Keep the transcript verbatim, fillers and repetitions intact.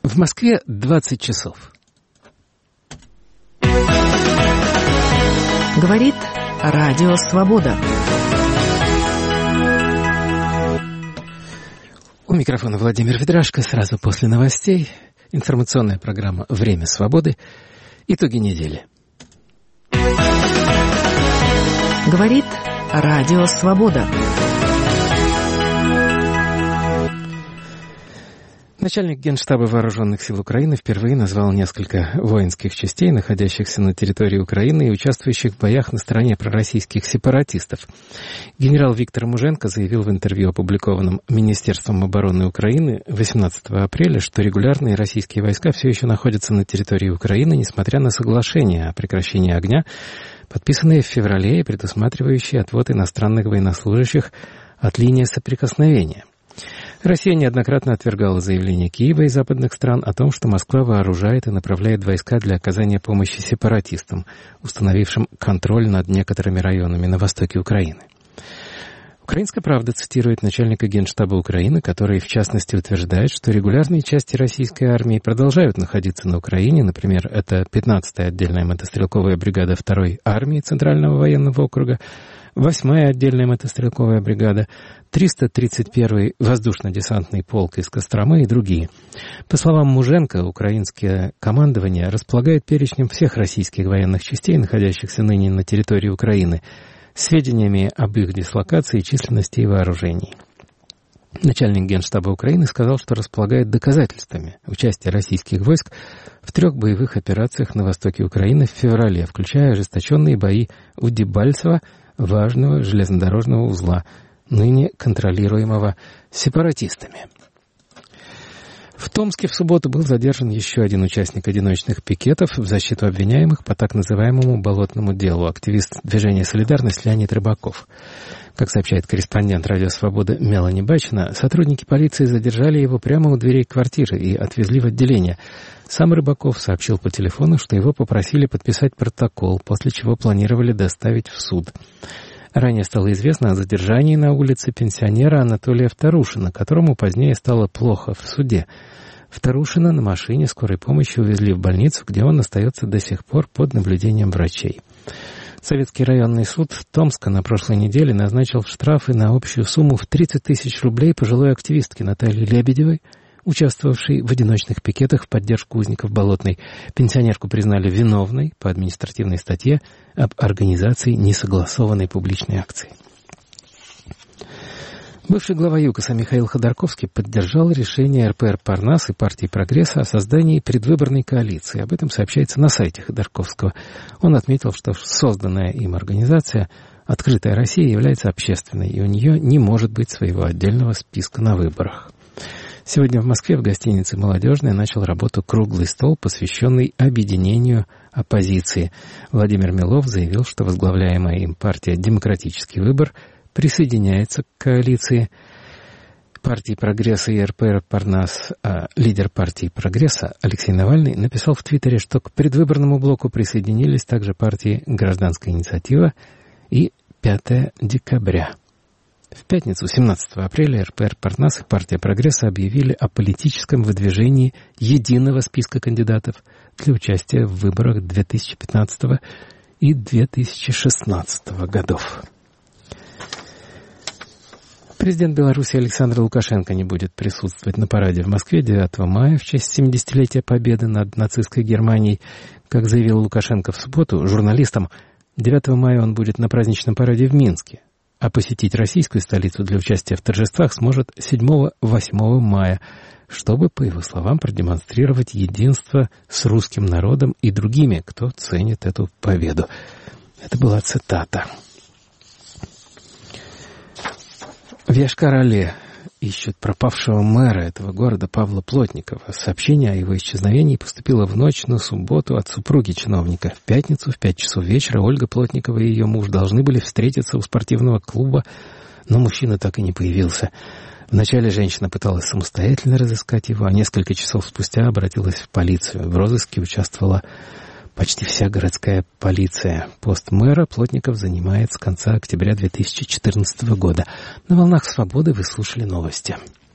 В Москве двадцать часов. Говорит Радио Свобода. У микрофона Владимир Ведрашко. Сразу после новостей информационная программа «Время свободы». Итоги недели. Говорит Радио Свобода. Начальник Генштаба Вооруженных сил Украины впервые назвал несколько воинских частей, находящихся на территории Украины и участвующих в боях на стороне пророссийских сепаратистов. Генерал Виктор Муженко заявил в интервью, опубликованном Министерством обороны Украины восемнадцатого апреля, что регулярные российские войска все еще находятся на территории Украины, несмотря на соглашение о прекращении огня, подписанное в феврале и предусматривающее отвод иностранных военнослужащих от линии соприкосновения. Россия неоднократно отвергала заявления Киева и западных стран о том, что Москва вооружает и направляет войска для оказания помощи сепаратистам, установившим контроль над некоторыми районами на востоке Украины. «Украинская правда» цитирует начальника Генштаба Украины, который, в частности, утверждает, что регулярные части российской армии продолжают находиться на Украине. Например, это пятнадцатая отдельная мотострелковая бригада второй армии Центрального военного округа, восьмая отдельная мотострелковая бригада, триста тридцать первый воздушно-десантный полк из Костромы и другие. По словам Муженко, украинское командование располагает перечнем всех российских военных частей, находящихся ныне на территории Украины, сведениями об их дислокации, численности и вооружении. Начальник Генштаба Украины сказал, что располагает доказательствами участия российских войск в трех боевых операциях на востоке Украины в феврале, включая ожесточенные бои у Дебальцево, важного железнодорожного узла, ныне контролируемого сепаратистами. В Томске в субботу был задержан еще один участник одиночных пикетов в защиту обвиняемых по так называемому болотному делу, активист движения «Солидарность» Леонид Рыбаков. Как сообщает корреспондент «Радио Свобода» Мелани Бачина, сотрудники полиции задержали его прямо у дверей квартиры и отвезли в отделение. Сам Рыбаков сообщил по телефону, что его попросили подписать протокол, после чего планировали доставить в суд. Ранее стало известно о задержании на улице пенсионера Анатолия Вторушина, которому позднее стало плохо в суде. Вторушина на машине скорой помощи увезли в больницу, где он остается до сих пор под наблюдением врачей. Советский районный суд Томска на прошлой неделе назначил штрафы на общую сумму в тридцать тысяч рублей пожилой активистке Наталье Лебедевой, участвовавшей в одиночных пикетах в поддержку узников Болотной. Пенсионерку признали виновной по административной статье об организации несогласованной публичной акции. Бывший глава ЮКОСа Михаил Ходорковский поддержал решение эр пэ эр «Парнас» и партии «Прогресса» о создании предвыборной коалиции. Об этом сообщается на сайте Ходорковского. Он отметил, что созданная им организация «Открытая Россия» является общественной, и у нее не может быть своего отдельного списка на выборах. Сегодня в Москве в гостинице «Молодежная» начал работу круглый стол, посвященный объединению оппозиции. Владимир Милов заявил, что возглавляемая им партия «Демократический выбор» присоединяется к коалиции партии «Прогресса» и эр пэ эр «Парнас». А лидер партии «Прогресса» Алексей Навальный написал в Твиттере, что к предвыборному блоку присоединились также партии «Гражданская инициатива» и «пятое декабря». В пятницу, семнадцатого апреля, эр пэ эр «Парнас» и партия «Прогресса» объявили о политическом выдвижении единого списка кандидатов для участия в выборах две тысячи пятнадцатого и две тысячи шестнадцатого годов. Президент Беларуси Александр Лукашенко не будет присутствовать на параде в Москве девятого мая в честь семидесятилетия победы над нацистской Германией. Как заявил Лукашенко в субботу журналистам, девятого мая он будет на праздничном параде в Минске, а посетить российскую столицу для участия в торжествах сможет седьмого-восьмого мая, чтобы, по его словам, продемонстрировать единство с русским народом и другими, кто ценит эту победу. Это была цитата. В Йошкар-Оле ищут пропавшего мэра этого города Павла Плотникова. Сообщение о его исчезновении поступило в ночь на субботу от супруги чиновника. В пятницу в пять часов вечера Ольга Плотникова и ее муж должны были встретиться у спортивного клуба, но мужчина так и не появился. Вначале женщина пыталась самостоятельно разыскать его, а несколько часов спустя обратилась в полицию. В розыске участвовала почти вся городская полиция. Пост мэра Плотников занимает с конца октября две тысячи четырнадцатого года. На «Волнах Свободы» вы слушали новости.